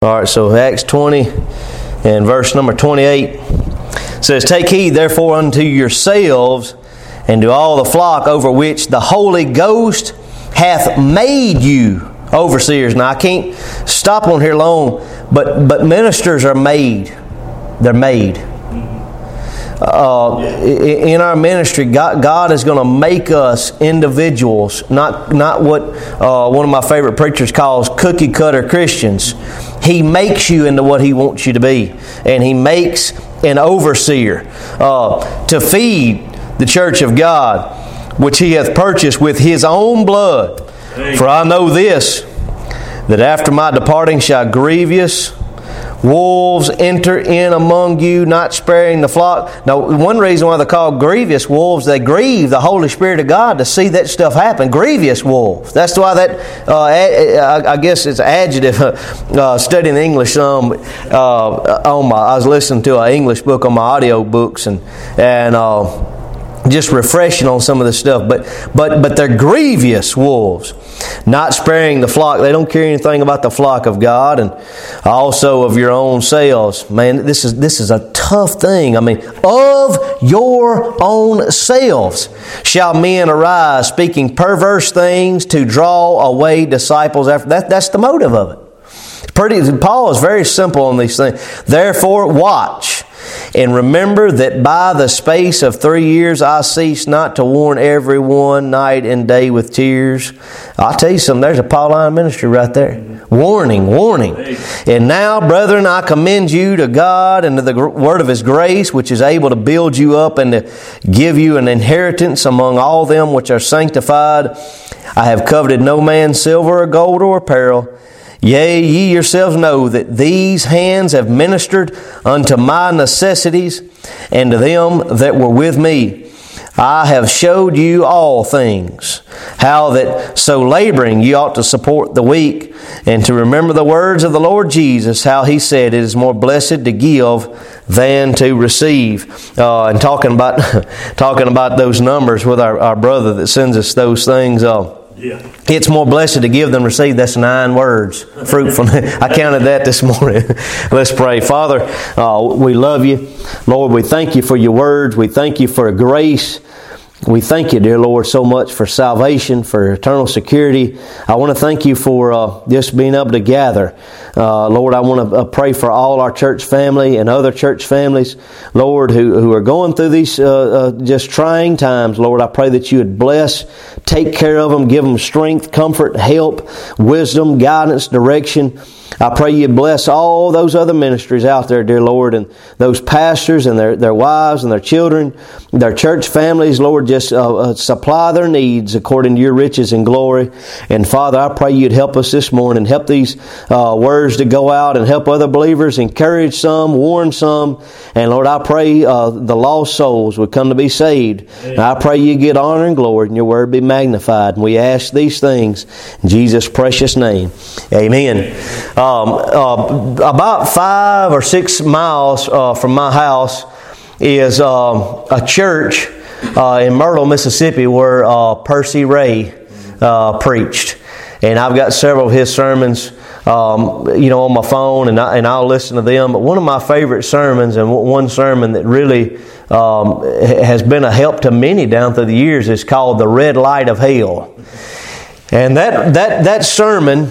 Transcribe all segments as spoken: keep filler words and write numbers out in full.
All right, so Acts twenty and verse number twenty-eight says, "Take heed therefore unto yourselves and to all the flock over which the Holy Ghost hath made you overseers." Now I can't stop on here long, but but ministers are made. They're made. Uh, in our ministry, God, God is going to make us individuals, not not what uh, one of my favorite preachers calls cookie cutter Christians. He makes you into what He wants you to be, and He makes an overseer uh, to feed the church of God, which He hath purchased with His own blood. For I know this, that after my departing shall grievous wolves enter in among you, not sparing the flock. Now, one reason why they're called grievous wolves, they grieve the Holy Spirit of God to see that stuff happen. Grievous wolves. That's why that, uh, I guess it's an adjective. Uh, studying English um, uh, on my, I was listening to an English book on my audio books and and. Uh, Just refreshing on some of this stuff, but but but they're grievous wolves, not sparing the flock. They don't care anything about the flock of God, and also of your own selves. Man, this is this is a tough thing. I mean, of your own selves shall men arise, speaking perverse things to draw away disciples after. That that's the motive of it. Pretty. Paul is very simple on these things. Therefore, watch. And remember that by the space of three years I cease not to warn everyone night and day with tears. I'll tell you something, there's a Pauline ministry right there. Warning, warning. And now, brethren, I commend you to God and to the word of His grace, which is able to build you up and to give you an inheritance among all them which are sanctified. I have coveted no man's silver or gold or apparel. Yea, ye yourselves know that these hands have ministered unto my necessities, and to them that were with me. I have showed you all things, how that so laboring ye ought to support the weak, and to remember the words of the Lord Jesus, how He said, it is more blessed to give than to receive. Uh, and talking about talking about those numbers with our, our brother that sends us those things. Uh, Yeah. It's more blessed to give than receive. That's nine words. Fruitfulness. I counted that this morning. Let's pray. Father, uh, we love you. Lord, we thank you for your words. We thank you for grace. We thank you, dear Lord, so much for salvation, for eternal security. I want to thank you for uh, just being able to gather. Uh, Lord, I want to uh, pray for all our church family and other church families, Lord, who, who are going through these uh, uh, just trying times. Lord, I pray that you would bless, take care of them, give them strength, comfort, help, wisdom, guidance, direction. I pray you bless all those other ministries out there, dear Lord, and those pastors and their, their wives and their children, their church families, Lord, just uh, uh, supply their needs according to your riches and glory. And Father, I pray you'd help us this morning, help these uh, words to go out and help other believers, encourage some, warn some. And Lord, I pray uh, the lost souls would come to be saved. And I pray you get honor and glory and your word be magnified. And we ask these things in Jesus' precious name. Amen. Um, uh, about five or six miles uh, from my house is um, a church uh, in Myrtle, Mississippi, where uh, Percy Ray uh, preached. And I've got several of his sermons, um, you know, on my phone, and, I, and I'll listen to them. But one of my favorite sermons, and one sermon that really um, has been a help to many down through the years, is called "The Red Light of Hell." And that that that sermon,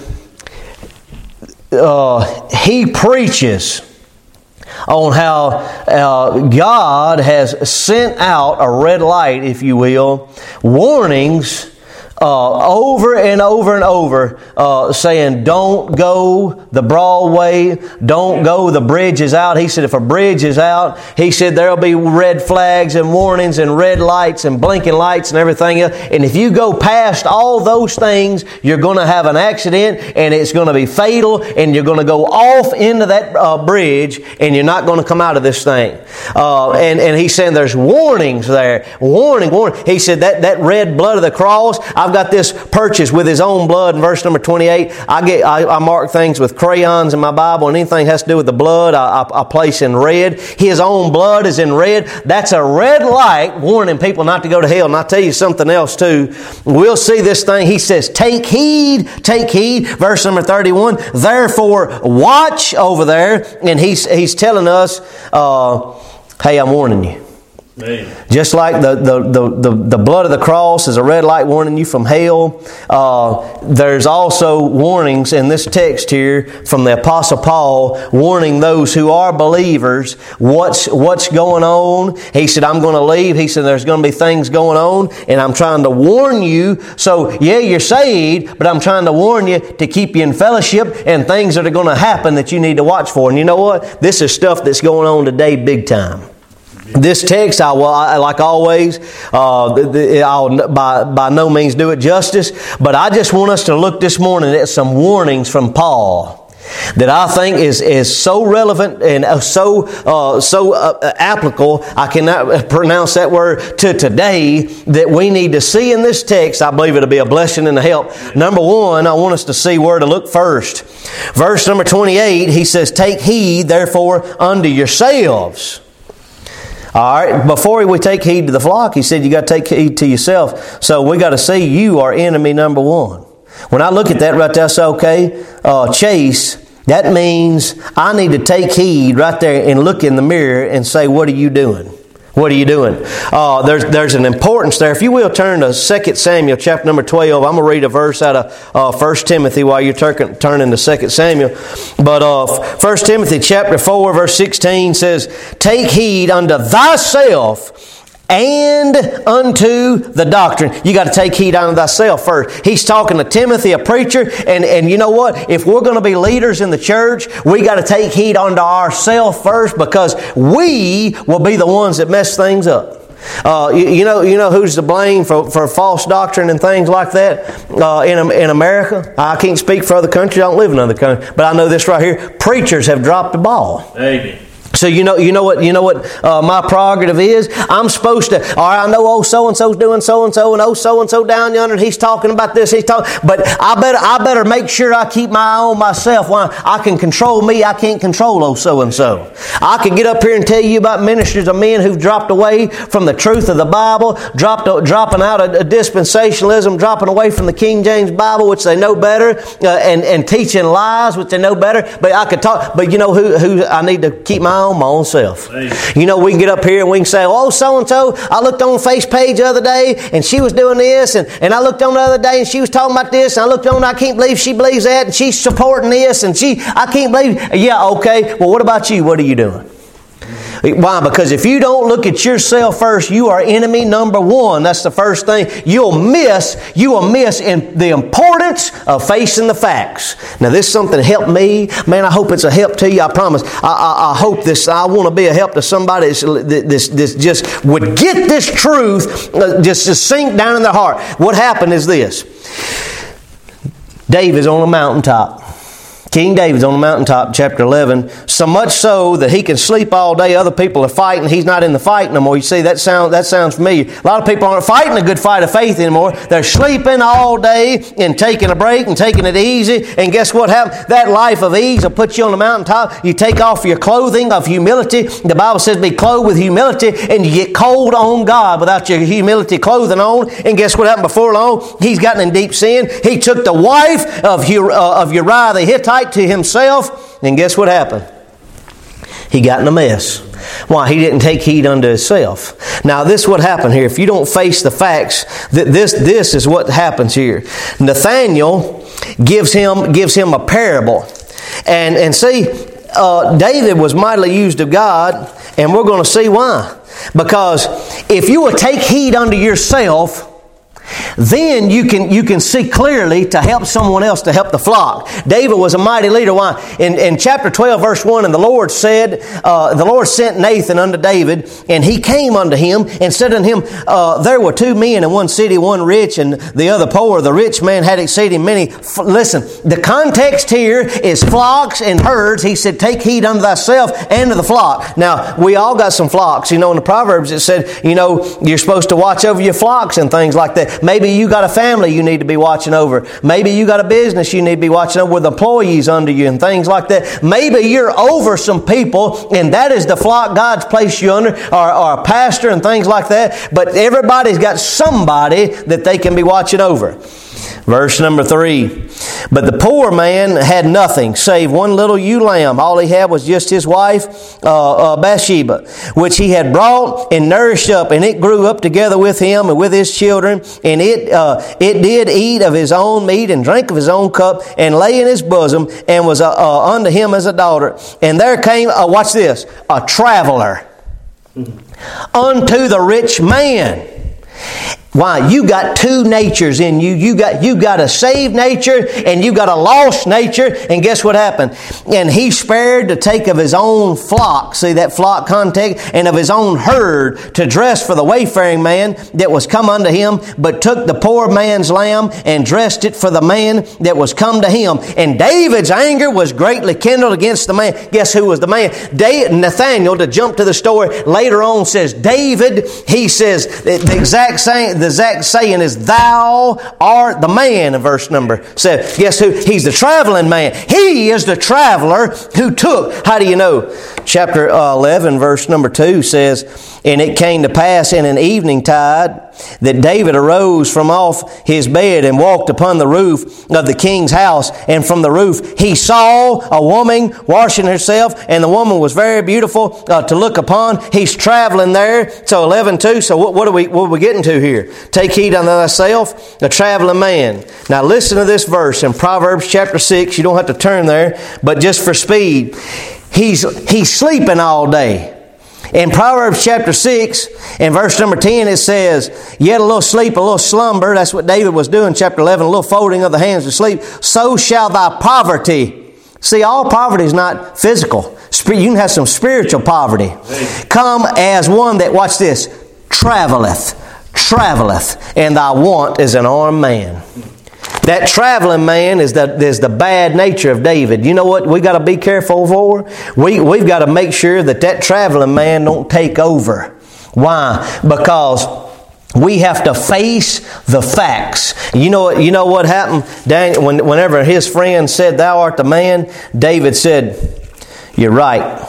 uh, he preaches on how uh, God has sent out a red light, if you will, warnings Uh, over and over and over, uh, saying, don't go the broad way, don't go, the bridge is out. He said, if a bridge is out, he said, there'll be red flags and warnings and red lights and blinking lights and everything else. And if you go past all those things, you're going to have an accident and it's going to be fatal, and you're going to go off into that uh, bridge and you're not going to come out of this thing. Uh, and, and he's saying there's warnings there. Warning, warning. He said that, that red blood of the cross, I've I've got this purchased with His own blood. In verse number twenty-eight, I get I, I mark things with crayons in my Bible, and anything has to do with the blood, I, I, I place in red. His own blood is in red. That's a red light warning people not to go to hell. And I'll tell you something else too. We'll see this thing. He says, take heed, take heed. Verse number thirty-one, therefore watch over there. And he's, he's telling us, uh, hey, I'm warning you. Amen. Just like the, the, the, the, the blood of the cross is a red light warning you from hell, uh, there's also warnings in this text here from the Apostle Paul warning those who are believers what's, what's going on. He said, I'm going to leave. He said, there's going to be things going on, and I'm trying to warn you. So, yeah, you're saved, but I'm trying to warn you to keep you in fellowship and things that are going to happen that you need to watch for. And you know what? This is stuff that's going on today big time. This text, I will, I, like always, uh, I'll by, by no means do it justice, but I just want us to look this morning at some warnings from Paul that I think is, is so relevant and so uh, so uh, applicable, I cannot pronounce that word, to today, that we need to see in this text. I believe it'll be a blessing and a help. Number one, I want us to see where to look first. Verse number twenty-eight, he says, take heed, therefore, unto yourselves. All right, before we take heed to the flock, he said you got to take heed to yourself. So we got to see you are enemy number one. When I look at that right there, I say, okay, uh, Chase, that means I need to take heed right there and look in the mirror and say, what are you doing? What are you doing? Uh, there's there's an importance there. If you will, turn to Second Samuel chapter number twelve. I'm going to read a verse out of uh, First Timothy while you're tur- turning to Second Samuel. But uh, First Timothy chapter four, verse sixteen says, take heed unto thyself and unto the doctrine. You got to take heed unto thyself first. He's talking to Timothy, a preacher, and, and you know what? If we're going to be leaders in the church, we got to take heed unto ourselves first, because we will be the ones that mess things up. Uh, you, you know, you know who's to blame for, for false doctrine and things like that uh, in in America? I can't speak for other countries. I don't live in other countries, but I know this right here: preachers have dropped the ball. Amen. So you know, you know what, you know what uh, my prerogative is. I'm supposed to. All right, I know old so and so's doing so and so, and old so and so down yonder, and he's talking about this. He's talking, but I better, I better make sure I keep my eye on myself. Why? I can control me. I can't control old so and so. I can get up here and tell you about ministers of men who've dropped away from the truth of the Bible, dropped, dropping out of dispensationalism, dropping away from the King James Bible, which they know better, uh, and and teaching lies, which they know better. But I could talk. But you know who who I need to keep my eye on? My own self. You know, we can get up here and we can say, oh, so-and-so, I looked on Face page the other day and she was doing this, and, and I looked on the other day and she was talking about this, and I looked on, I can't believe she believes that, and she's supporting this, and she, I can't believe, yeah, okay, well, what about you? What are you doing? Why? Because if you don't look at yourself first, you are enemy number one. That's the first thing. You'll miss, you will miss in the importance of facing the facts. Now, this is something that helped me. Man, I hope it's a help to you. I promise. I, I, I hope this, I want to be a help to somebody that's, this, this just would get this truth, uh, just to sink down in their heart. What happened is this. David's on a mountaintop. King David's on the mountaintop, chapter eleven, so much so that he can sleep all day. Other people are fighting. He's not in the fight no more. You see, that sound, that sounds familiar. A lot of people aren't fighting a good fight of faith anymore. They're sleeping all day and taking a break and taking it easy. And guess what happens? That life of ease will put you on the mountaintop. You take off your clothing of humility. The Bible says be clothed with humility, and you get cold on God without your humility clothing on. And guess what happened before long? He's gotten in deep sin. He took the wife of Uriah the Hittite to himself, and guess what happened? He got in a mess. Why? He didn't take heed unto himself. Now, this is what happened here. If you don't face the facts, this this is what happens here. Nathaniel gives him gives him a parable, and and see, uh, David was mightily used of God, and we're going to see why. Because if you will take heed unto yourself, then you can you can see clearly to help someone else, to help the flock. David was a mighty leader. Why? In, in chapter twelve, verse one, and the Lord said, uh, the Lord sent Nathan unto David, and he came unto him and said unto him, uh, there were two men in one city, one rich and the other poor. The rich man had exceeding many. F- listen, the context here is flocks and herds. He said, take heed unto thyself and to the flock. Now, we all got some flocks. You know, in the Proverbs it said, you know, you're supposed to watch over your flocks and things like that. that. Maybe you got a family you need to be watching over. Maybe you got a business you need to be watching over with employees under you and things like that. Maybe you're over some people, and that is the flock God's placed you under, or, or a pastor and things like that. But everybody's got somebody that they can be watching over. Verse number three. But the poor man had nothing save one little ewe lamb. All he had was just his wife, uh, uh, Bathsheba, which he had brought and nourished up. And it grew up together with him and with his children. And it uh, it did eat of his own meat and drank of his own cup and lay in his bosom and was uh, uh, unto him as a daughter. And there came, uh, watch this, a traveler unto the rich man. Why? You got two natures in you. You got, you got a saved nature and you got a lost nature. And guess what happened? And he spared to take of his own flock, see that flock context, and of his own herd to dress for the wayfaring man that was come unto him, but took the poor man's lamb and dressed it for the man that was come to him. And David's anger was greatly kindled against the man. Guess who was the man? David, Nathaniel, to jump to the story later on, says, David, he says, the exact same, the exact saying is, thou art the man, in verse number seven. Guess who? He's the traveling man. He is the traveler who took. How do you know? Chapter eleven, verse number two says, and it came to pass in an evening tide that David arose from off his bed and walked upon the roof of the king's house. And from the roof he saw a woman washing herself, and the woman was very beautiful uh, to look upon. He's traveling there. So eleven two. So what, what are we what are we getting to here? Take heed unto thyself, a traveling man. Now listen to this verse in Proverbs chapter six. You don't have to turn there, but just for speed. He's, he's sleeping all day. In Proverbs chapter six, in verse number ten, it says, yet a little sleep, a little slumber. That's what David was doing, chapter eleven, a little folding of the hands to sleep. So shall thy poverty. See, all poverty is not physical. You can have some spiritual poverty. Come as one that, watch this, traveleth, traveleth, and thy want is an armed man. That traveling man is the, is the bad nature of David. You know what we got to be careful for? We, we've got to make sure that that traveling man don't take over. Why? Because we have to face the facts. You know, you know what happened? Daniel, when, whenever his friend said, thou art the man, David said, you're right.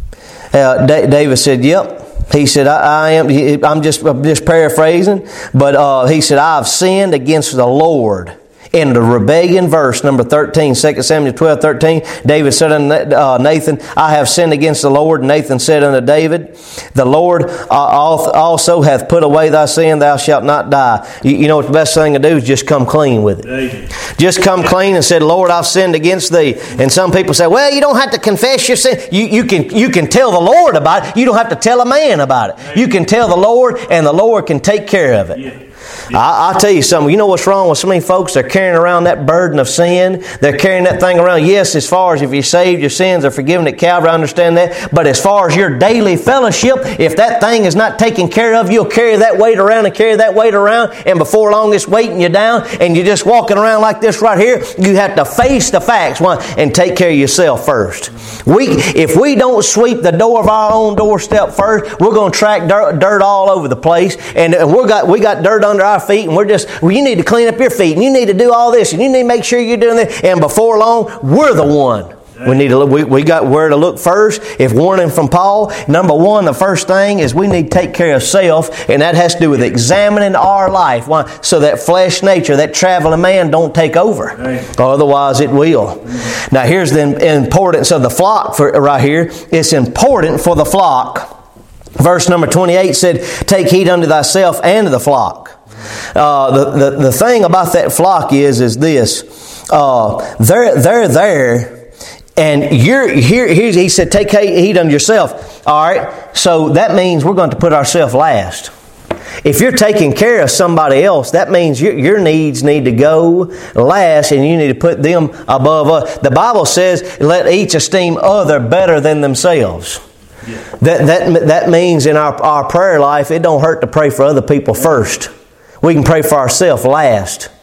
Uh, D- David said, yep. He said, I, I am, I'm just, I'm just paraphrasing, but uh, he said, I've sinned against the Lord. In the rebellion, verse number thirteen, Second Samuel twelve thirteen, David said unto uh, Nathan, I have sinned against the Lord. And Nathan said unto David, the Lord uh, also hath put away thy sin, thou shalt not die. You, you know what the best thing to do is just come clean with it. David. Just come clean and said, Lord, I've sinned against thee. And some people say, well, you don't have to confess your sin. You, you, can, you can tell the Lord about it. You don't have to tell a man about it. David. You can tell the Lord, and the Lord can take care of it. Yeah. Yeah. I, I'll tell you something. You know what's wrong with so many folks? They're carrying around that burden of sin. They're carrying that thing around. Yes, as far as if you're saved, your sins are forgiven at Calvary, I understand that. But as far as your daily fellowship, if that thing is not taken care of, you'll carry that weight around and carry that weight around. And before long, it's weighting you down. And you're just walking around like this right here. You have to face the facts, one, and take care of yourself first. We, if we don't sweep the door of our own doorstep first, we're going to track dirt, dirt all over the place. And, and we got we got dirt under our feet, and we're just, well, you need to clean up your feet, and you need to do all this, and you need to make sure you're doing that. And before long, we're the one. We need to look, we, we got where to look first. If warning from Paul, number one, the first thing is we need to take care of self, and that has to do with examining our life. Why? So that flesh nature, that traveling man don't take over. Right. Otherwise it will. Mm-hmm. Now here's the importance of the flock for right here. It's important for the flock. Verse number twenty-eight said, take heed unto thyself and to the flock. Uh, the, the, the thing about that flock is, is this. Uh, they're, they're there, and you're here. Here's, he said, take heed unto yourself. All right. So that means we're going to put ourselves last. If you're taking care of somebody else, that means your, your needs need to go last, and you need to put them above us. The Bible says, let each esteem other better than themselves. Yeah. That, that, that means in our, our prayer life, it don't hurt to pray for other people first. We can pray for ourselves last.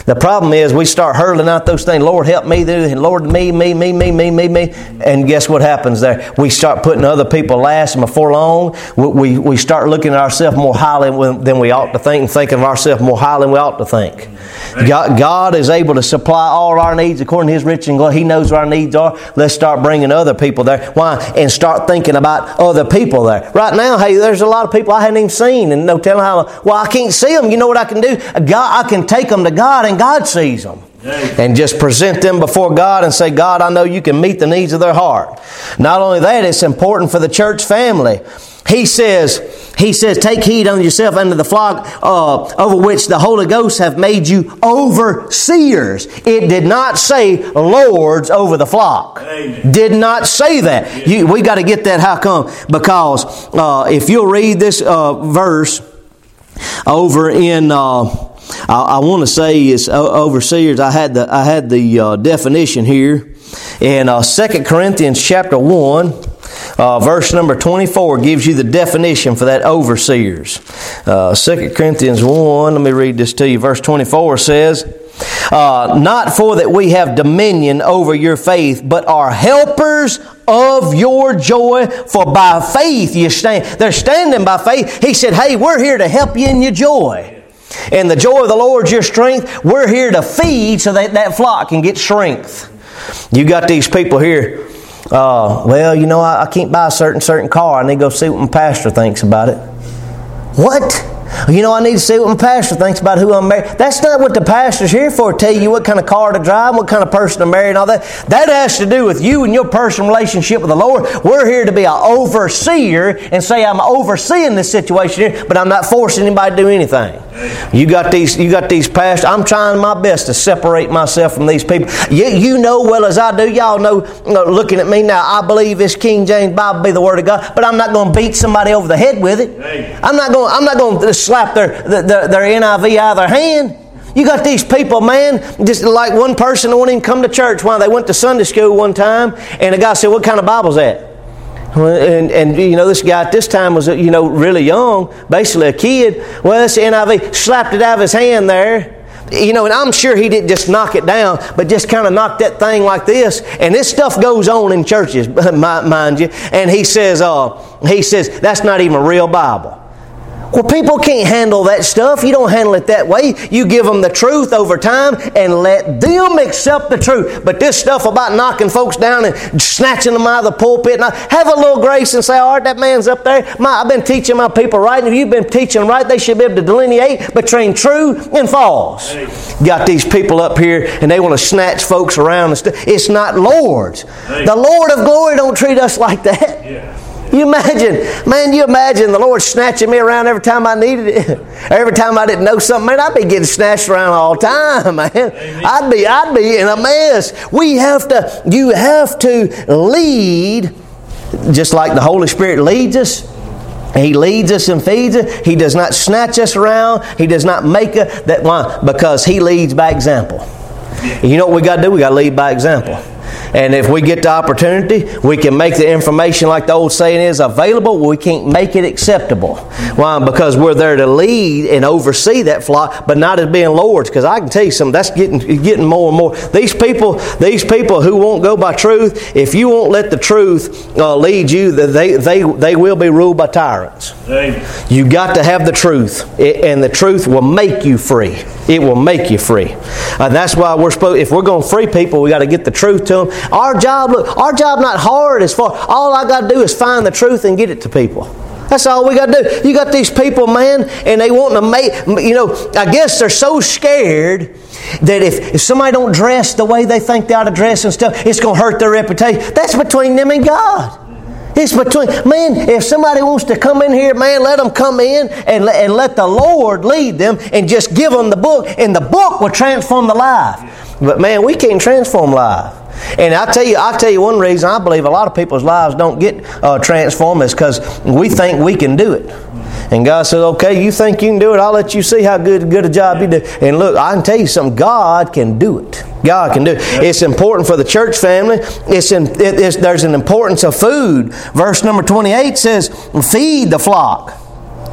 The problem is we start hurling out those things, Lord help me, and Lord me, me, me, me, me, me, me. And guess what happens there? We start putting other people last, and before long, we, we, we start looking at ourselves more highly than we ought to think, and thinking of ourselves more highly than we ought to think. God, God is able to supply all our needs according to His riches and glory. He knows what our needs are. Let's start bringing other people there. Why? And start thinking about other people there. Right now, hey, there's a lot of people I haven't even seen, and no telling how. Well, I can't see them. You know what I can do? God, I can take them to God, and God sees them. And just present them before God and say, God, I know you can meet the needs of their heart. Not only that, it's important for the church family. He says, He says, take heed unto yourself and to the flock uh, over which the Holy Ghost have made you overseers. It did not say lords over the flock. Amen. Did not say that. You, we got to get that. How come? Because uh, if you'll read this uh, verse over in... Uh, I, I want to say it's overseers. I had the I had the uh, definition here in uh, Second Corinthians chapter one, uh, verse number twenty-four gives you the definition for that overseers. Uh, Second Corinthians one. Let me read this to you. Verse twenty-four says, uh, "Not for that we have dominion over your faith, but are helpers of your joy. For by faith you stand." They're standing by faith. He said, "Hey, we're here to help you in your joy." And the joy of the Lord is your strength. We're here to feed so that that flock can get strength. You got these people here. Uh, well, you know, I, I can't buy a certain certain car. I need to go see what my pastor thinks about it. What? You know, I need to see what my pastor thinks about who I'm married. That's not what the pastor's here for, to tell you what kind of car to drive, what kind of person to marry and all that. That has to do with you and your personal relationship with the Lord. We're here to be an overseer and say I'm overseeing this situation here, but I'm not forcing anybody to do anything. You got these you got these pastors. I'm trying my best to separate myself from these people. You, you know well as I do. Y'all know, you know, looking at me now, I believe this King James Bible be the Word of God, but I'm not going to beat somebody over the head with it. I'm not going I'm not going to slap their, their, their N I V out of their hand. You got these people, man, just like one person that wouldn't even come to church. Why? They went to Sunday school one time, and the guy said, "What kind of Bible's that?" And, and you know, this guy at this time was, you know, really young, basically a kid. Well, that's the N I V. Slapped it out of his hand there. You know, and I'm sure he didn't just knock it down, but just kind of knocked that thing like this. And this stuff goes on in churches, mind you. And he says, uh, he says, that's not even a real Bible. Well, people can't handle that stuff. You don't handle it that way. You give them the truth over time and let them accept the truth. But this stuff about knocking folks down and snatching them out of the pulpit, and have a little grace and say, all right, that man's up there. My, I've been teaching my people right, and if you've been teaching right, they should be able to delineate between true and false. Hey. Got these people up here, and they want to snatch folks around and stuff. It's not Lord's. Hey. The Lord of glory don't treat us like that. Yeah. You imagine, man, you imagine the Lord snatching me around every time I needed it. Every time I didn't know something, man, I'd be getting snatched around all the time, man. Amen. I'd be, I'd be in a mess. We have to, you have to lead just like the Holy Spirit leads us. He leads us and feeds us. He does not snatch us around. He does not make us that. Why? Because He leads by example. You know what we got to do? We got to lead by example. And if we get the opportunity, we can make the information, like the old saying is, available. We can't make it acceptable. Why? Because we're there to lead and oversee that flock, but not as being lords. Because I can tell you something, that's getting getting more and more. These people, these people who won't go by truth, if you won't let the truth uh, lead you, they they they will be ruled by tyrants. Amen. You got to have the truth, and the truth will make you free. It will make you free. And that's why we're supposed. If we're going to free people, we got to get the truth to them. Our job, look, our job not hard as far. All I got to do is find the truth and get it to people. That's all we got to do. You got these people, man, and they want to make, you know, I guess they're so scared that if, if somebody don't dress the way they think they ought to dress and stuff, it's going to hurt their reputation. That's between them and God. It's between, man, if somebody wants to come in here, man, let them come in and, and let the Lord lead them and just give them the book, and the book will transform the life. But man, we can't transform life. And I tell you, I tell you one reason I believe a lot of people's lives don't get uh, transformed is because we think we can do it. And God says, okay, you think you can do it, I'll let you see how good, good a job you do. And look, I can tell you something, God can do it. God can do it. It's important for the church family. It's, in, it, it's There's an importance of food. Verse number twenty-eight says, feed the flock.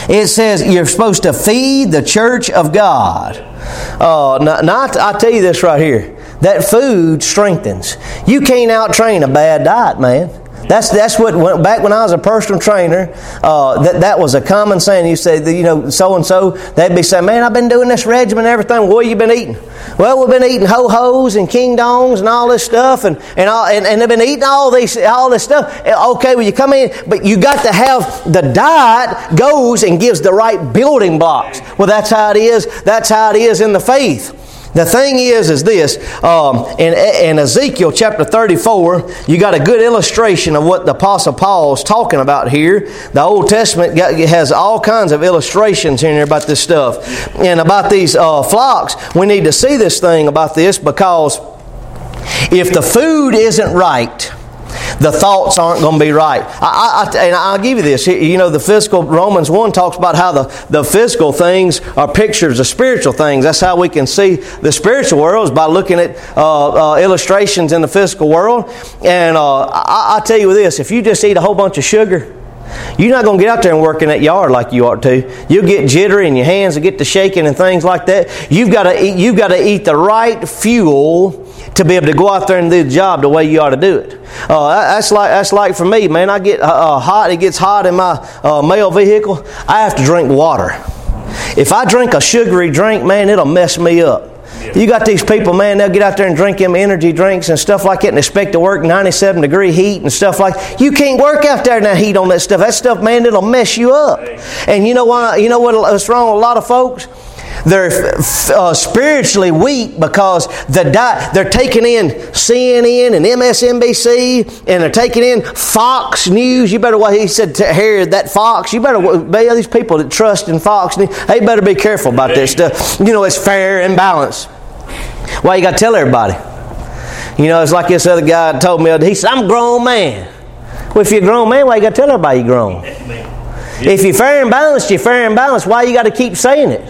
It says you're supposed to feed the church of God. Uh, now, now I, I tell you this right here. That food strengthens. You can't out-train a bad diet, man. That's that's what when, back when I was a personal trainer, uh, that that was a common saying. You say, you know, so and so, they'd be saying, "Man, I've been doing this regimen and everything. What have you been eating?" Well, we've been eating ho-hos and king dongs and all this stuff, and and all, and, and they've been eating all these all this stuff. Okay, well, you come in, but you got to have the diet goes and gives the right building blocks. Well, that's how it is. That's how it is in the faith. The thing is, is this, um, in, in Ezekiel chapter thirty-four, you got a good illustration of what the Apostle Paul's talking about here. The Old Testament got, has all kinds of illustrations in here about this stuff. And about these uh, flocks, we need to see this thing about this, because if the food isn't right, the thoughts aren't going to be right. I, I, and I'll give you this. You know, the physical, Romans one talks about how the, the physical things are pictures of spiritual things. That's how we can see the spiritual world, is by looking at uh, uh, illustrations in the physical world. And uh, I, I tell you this, if you just eat a whole bunch of sugar, you're not going to get out there and work in that yard like you ought to. You'll get jittery and your hands will get to shaking and things like that. You've got to eat, you've got to eat the right fuel to be able to go out there and do the job the way you ought to do it. Uh, that's like that's like for me, man. I get uh, hot. It gets hot in my uh, mail vehicle. I have to drink water. If I drink a sugary drink, man, it'll mess me up. You got these people, man, they'll get out there and drink them energy drinks and stuff like that and expect to work ninety-seven degree heat and stuff like that. You can't work out there in that heat on that stuff. That stuff, man, it'll mess you up. And you know why? You know what's wrong with a lot of folks? They're uh, spiritually weak because the di- they're taking in C N N and M S N B C, and they're taking in Fox News. You better, what he said to Harry, that Fox, you better, these people that trust in Fox News, they better be careful about this stuff. You know, it's fair and balanced. Why you got to tell everybody? You know, it's like this other guy told me, he said, I'm a grown man. Well, if you're a grown man, why you got to tell everybody you're grown? If you're fair and balanced, you're fair and balanced. Why you got to keep saying it?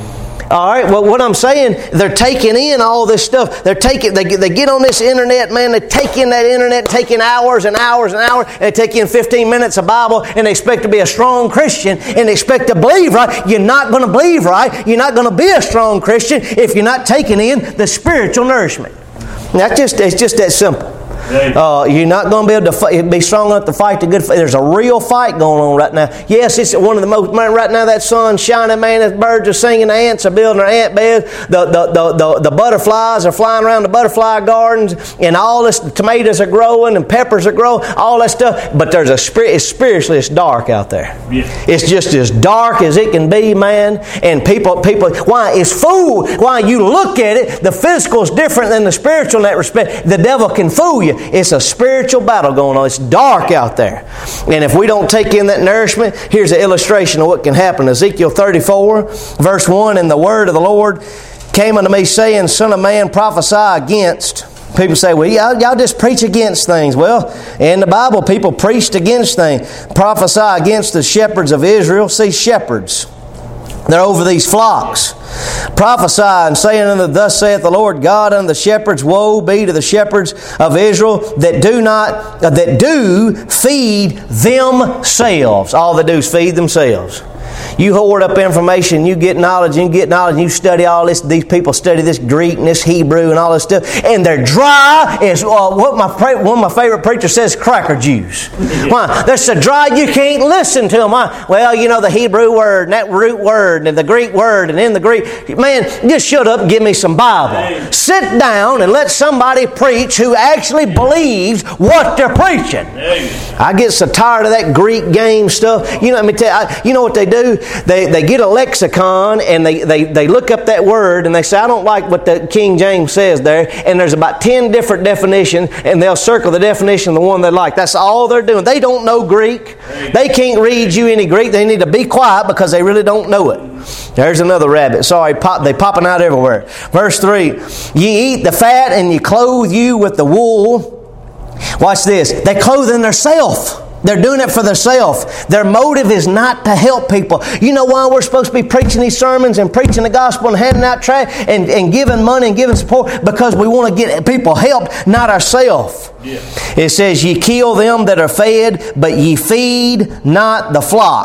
All right, well, what I'm saying, they're taking in all this stuff. They're taking, they, they get on this internet, man, they take in that internet, taking hours and hours and hours, and they take in fifteen minutes of Bible, and they expect to be a strong Christian, and they expect to believe right. You're not going to believe right. You're not going to be a strong Christian if you're not taking in the spiritual nourishment. That's just, it's just that simple. Uh, you're not going to be able to fight, be strong enough to fight the good fight. There's a real fight going on right now. Yes, it's one of the most, man, right now that sun's shining, man, the birds are singing, the ants are building their ant beds, the, the, the, the, the butterflies are flying around the butterfly gardens, and all this, the tomatoes are growing, and peppers are growing, all that stuff. But there's a spirit, it's spiritually, it's dark out there. Yeah. It's just as dark as it can be, man. And people, people, why? It's fool. Why? You look at it, the physical is different than the spiritual in that respect. The devil can fool you. It's a spiritual battle going on. It's dark out there. And if we don't take in that nourishment, here's an illustration of what can happen. Ezekiel thirty-four, verse one, and the word of the Lord came unto me, saying, Son of man, prophesy against. People say, well, y'all, y'all just preach against things. Well, in the Bible, people preached against things. Prophesy against the shepherds of Israel. See, shepherds. They're over these flocks. Prophesy and saying unto, thus saith the Lord God unto the shepherds, woe be to the shepherds of Israel that do not, uh, that do feed themselves. All they do is feed themselves. You hoard up information, you get knowledge, and you get knowledge, and you study all this. These people study this Greek and this Hebrew and all this stuff, and they're dry as uh, what my one of my favorite preachers says, cracker juice. Why? They're so dry you can't listen to them. Why? Well, you know the Hebrew word and that root word and the Greek word, and in the Greek, man, just shut up and give me some Bible. Sit down and let somebody preach who actually believes what they're preaching. I get so tired of that Greek game stuff. You know, let me tell you, I, you know what they do? They they get a lexicon and they, they, they look up that word and they say, I don't like what the King James says there. And there's about ten different definitions, and they'll circle the definition of the one they like. That's all they're doing. They don't know Greek. They can't read you any Greek. They need to be quiet because they really don't know it. There's another rabbit. Sorry, pop, they popping out everywhere. Verse three, ye eat the fat and ye clothe you with the wool. Watch this. They clothe in themselves. They're doing it for themselves. Their motive is not to help people. You know why we're supposed to be preaching these sermons and preaching the gospel and handing out tract and, and giving money and giving support? Because we want to get people help, not ourselves. Yeah. It says, ye kill them that are fed, but ye feed not the flock.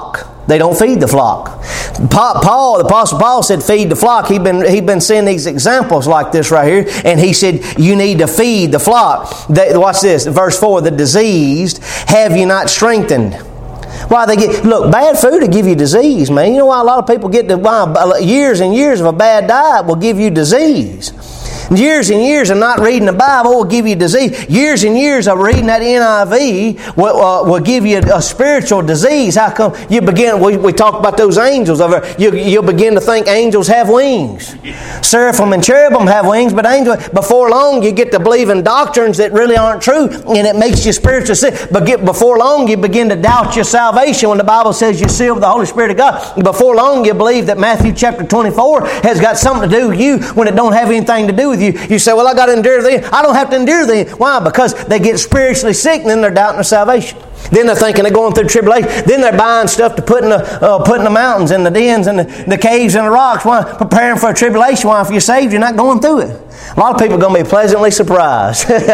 They don't feed the flock. Paul, the Apostle Paul said, feed the flock. He'd been, he'd been seeing these examples like this right here. And he said, you need to feed the flock. They, watch this, verse four. The diseased have you not strengthened. Why they get, look, bad food will give you disease, man. You know why a lot of people get to, why years and years of a bad diet will give you disease. Years and years of not reading the Bible will give you disease. Years and years of reading that N I V will, uh, will give you a, a spiritual disease. How come you begin, we, we talked about those angels over you, you'll begin to think angels have wings. Seraphim and cherubim have wings, but angels, before long you get to believe in doctrines that really aren't true, and it makes you spiritually sick. But get, before long you begin to doubt your salvation when the Bible says you're sealed with the Holy Spirit of God. Before long you believe that Matthew chapter twenty-four has got something to do with you when it don't have anything to do with you. You say, well, I got to endure them. I don't have to endure them. Why? Because they get spiritually sick and then they're doubting their salvation. Then they're thinking they're going through tribulation. Then they're buying stuff to put in the, uh, put in the mountains and the dens and the, the caves and the rocks. Why? Preparing for a tribulation. Why? If you're saved, you're not going through it. A lot of people are going to be pleasantly surprised. You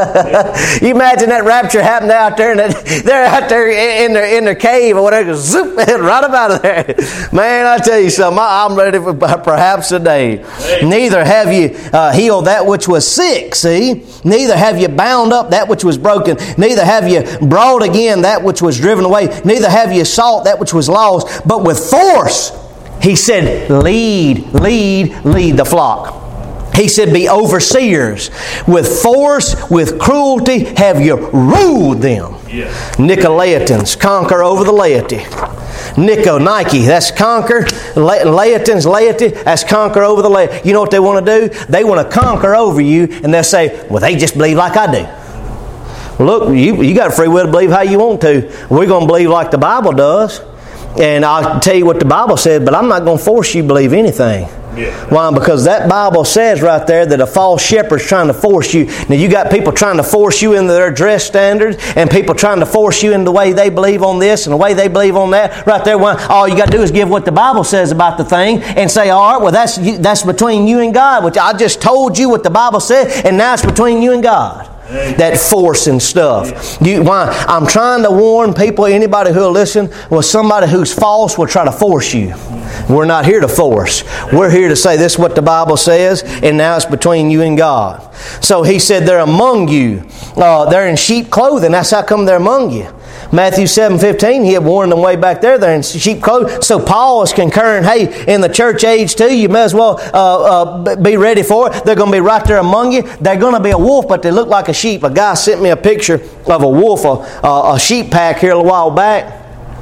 imagine that rapture happened out there, and they're out there in their in their cave or whatever, zoop, right up out of there. Man, I tell you something, I'm ready for perhaps today. Neither have you uh, healed that which was sick, see? Neither have you bound up that which was broken. Neither have you brought again that which was driven away. Neither have you sought that which was lost. But with force, he said, lead, lead, lead the flock. He said, be overseers. With force, with cruelty, have you ruled them. Yeah. Nicolaitans, conquer over the laity. Nico, Nike, that's conquer. Laitans, laity, that's conquer over the laity. You know what they want to do? They want to conquer over you, and they'll say, well, they just believe like I do. Well, look, you, you got free will to believe how you want to. We're going to believe like the Bible does. And I'll tell you what the Bible says, but I'm not going to force you to believe anything. Yeah. Why? Because that Bible says right there that a false shepherd's trying to force you. Now you got people trying to force you into their dress standards, and people trying to force you into the way they believe on this and the way they believe on that. Right there, why, all you got to do is give what the Bible says about the thing and say, all right, well that's that's between you and God. Which I just told you what the Bible said, and now it's between you and God. That force and stuff. You, why? I'm trying to warn people, anybody who will listen, well, somebody who's false will try to force you. We're not here to force. We're here to say this is what the Bible says, and now it's between you and God. So he said they're among you. Uh, they're in sheep clothing. That's how come they're among you. Matthew seven fifteen, he had warned them way back there. They're in sheep clothing. So Paul is concurring, hey, in the church age too, you may as well uh, uh, be ready for it. They're going to be right there among you. They're going to be a wolf, but they look like a sheep. A guy sent me a picture of a wolf, a, a sheep pack here a while back.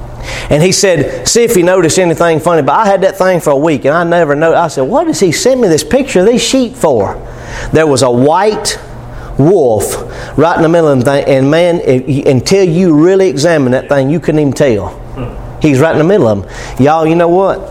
And he said, see if you notice anything funny. But I had that thing for a week, and I never noticed. I said, what does he send me this picture of these sheep for? There was a white wolf right in the middle of the thing, and man, if, until you really examine that thing, you couldn't even tell. He's right in the middle of them. Y'all, you know what?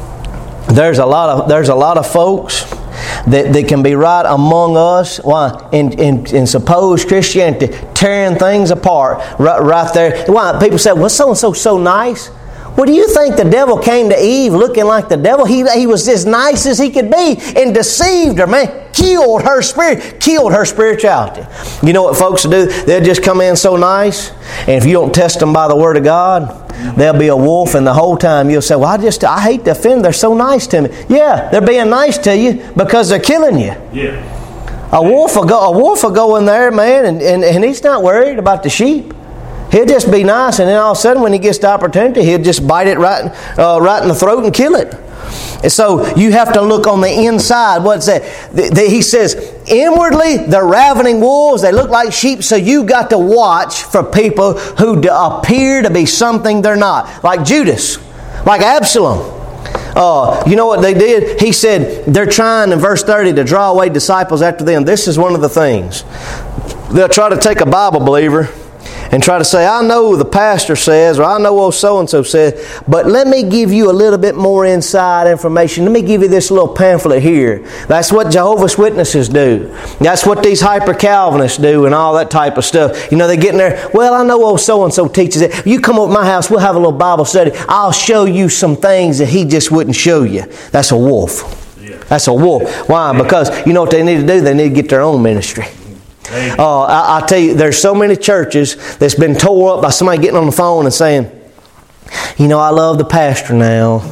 There's a lot of there's a lot of folks that, that can be right among us. Why? In, in, in supposed Christianity, tearing things apart right, right there. Why? People say, well, so-and-so so nice. Well, do you think the devil came to Eve looking like the devil? He, he was as nice as he could be and deceived her, man. Killed her spirit, killed her spirituality. You know what folks do? They'll just come in so nice, and if you don't test them by the Word of God, they'll be a wolf, and the whole time you'll say, well, I just, I hate to offend, they're so nice to me. Yeah, they're being nice to you because they're killing you. Yeah. A wolf will go, a wolf will go in there, man, and, and, and he's not worried about the sheep. He'll just be nice, and then all of a sudden when he gets the opportunity, he'll just bite it right, uh, right in the throat and kill it. And so you have to look on the inside. What's that? The, the, he says, inwardly they're ravening wolves. They look like sheep. So you got to watch for people who do appear to be something they're not. Like Judas, like Absalom. Uh, you know what they did? He said they're trying in verse thirty to draw away disciples after them. This is one of the things. They'll try to take a Bible believer and try to say, I know the pastor says, or I know old so-and-so says, but let me give you a little bit more inside information. Let me give you this little pamphlet here. That's what Jehovah's Witnesses do. That's what these hyper-Calvinists do and all that type of stuff. You know, they get in there, well, I know old so-and-so teaches it. You come over to my house, we'll have a little Bible study. I'll show you some things that he just wouldn't show you. That's a wolf. That's a wolf. Why? Because you know what they need to do? They need to get their own ministry. Uh, I, I tell you, there's so many churches that's been tore up by somebody getting on the phone and saying, you know, I love the pastor now,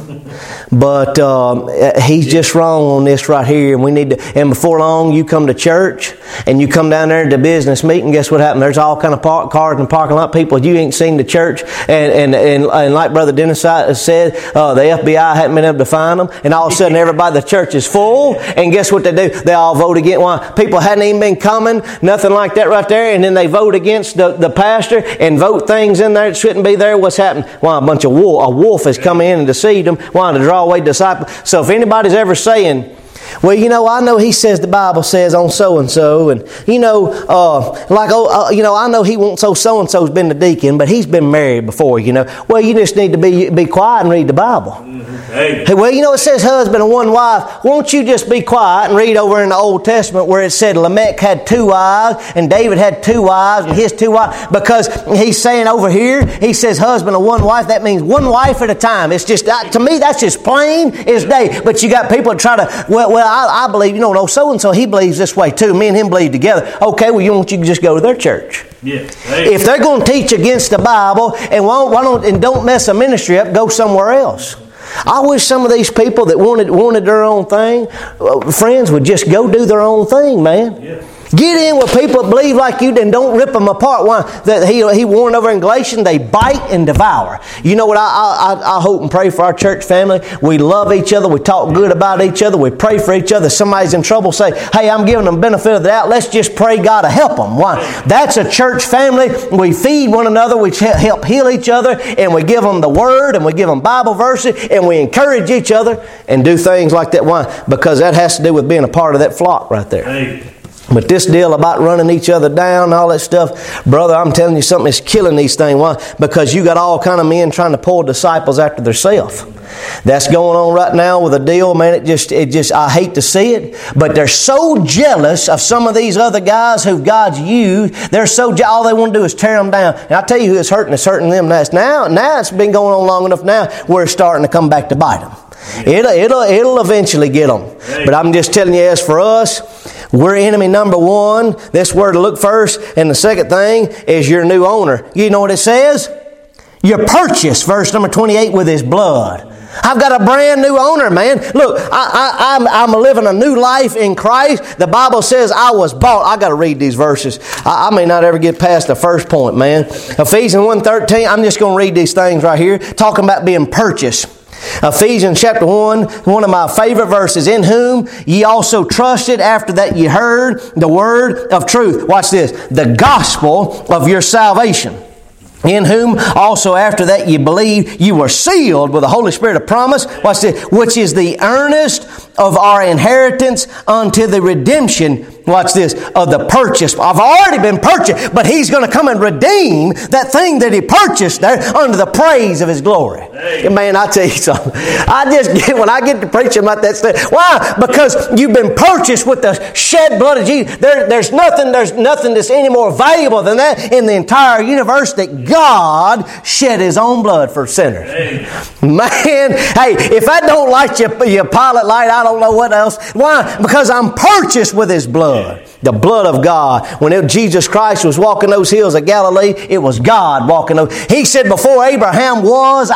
but um, he's just wrong on this right here, and we need to. And before long, you come to church and you come down there to the business meeting. Guess what happened? There's all kind of park cars in the parking lot. People you ain't seen the church, and and and, and like Brother Dennis said, uh, the F B I hadn't been able to find them, and all of a sudden, everybody the church is full. And guess what they do? They all vote against. Why? People hadn't even been coming, nothing like that right there, and then they vote against the, the pastor and vote things in there that shouldn't be there. What's happened? Why? A bunch of wolf, a wolf has come in and deceived them. Why? To draw away disciples. So if anybody's ever saying, well, you know, I know he says the Bible says on so-and-so, and, you know, uh, like, oh, uh, you know, I know he won't so so-and-so's been the deacon, but he's been married before, you know. Well, you just need to be be quiet and read the Bible. Mm-hmm. Hey. Hey, well, you know, it says husband and one wife. Won't you just be quiet and read over in the Old Testament where it said Lamech had two wives, and David had two wives, and his two wives, because he's saying over here, he says husband and one wife. That means one wife at a time. It's just, to me, that's just plain as day. But you got people that try to, well, well I, I believe, you know, no, so-and-so, he believes this way too. Me and him believe together. Okay, well, you want you can just go to their church. Yeah. Hey. If they're going to teach against the Bible and won't, why don't, and don't mess a ministry up, go somewhere else. I wish some of these people that wanted wanted their own thing, uh, friends, would just go do their own thing, man. Yeah. Get in with people that believe like you, and don't rip them apart. Why? That he he warned over in Galatians, they bite and devour. You know what? I, I I hope and pray for our church family. We love each other. We talk good about each other. We pray for each other. If somebody's in trouble, say, hey, I'm giving them benefit of the doubt. Let's just pray God to help them. Why? That's a church family. We feed one another. We help heal each other, and we give them the Word, and we give them Bible verses, and we encourage each other and do things like that. Why? Because that has to do with being a part of that flock right there. Hey. But this deal about running each other down and all that stuff, brother, I'm telling you something is killing these things. Why? Because you got all kind of men trying to pull disciples after themselves. That's going on right now with a deal, man. It just, it just, I hate to see it, but they're so jealous of some of these other guys who God's used. They're so je- all they want to do is tear them down. And I tell you who it's hurting, it's hurting them. That's now, now it's been going on long enough. Now we're starting to come back to bite them. It'll, it'll, it'll eventually get them. But I'm just telling you, as for us, we're enemy number one. That's where to look first. And the second thing is your new owner. You know what it says? You're purchased, verse number twenty-eight, with His blood. I've got a brand new owner, man. Look, I, I, I'm, I'm living a new life in Christ. The Bible says I was bought. I got to read these verses. I, I may not ever get past the first point, man. Ephesians one thirteen, I'm just going to read these things right here, talking about being purchased. Ephesians chapter one, one of my favorite verses. In whom ye also trusted after that ye heard the word of truth. Watch this. The gospel of your salvation. In whom also after that ye believed, you were sealed with the Holy Spirit of promise. Watch this. Which is the earnest of our inheritance unto the redemption. Watch this. Of the purchase. I've already been purchased, but He's going to come and redeem that thing that He purchased there under the praise of His glory. Hey. Man, I tell you something. I just get, when I get to preaching about that stuff. Why? Because you've been purchased with the shed blood of Jesus. There, there's nothing, there's nothing that's any more valuable than that in the entire universe, that God shed His own blood for sinners. Hey. Man, hey, if I don't light your, your pilot light, I don't know what else. Why? Because I'm purchased with His blood. The blood of God. When it, Jesus Christ was walking those hills of Galilee, it was God walking those. He said, before Abraham was,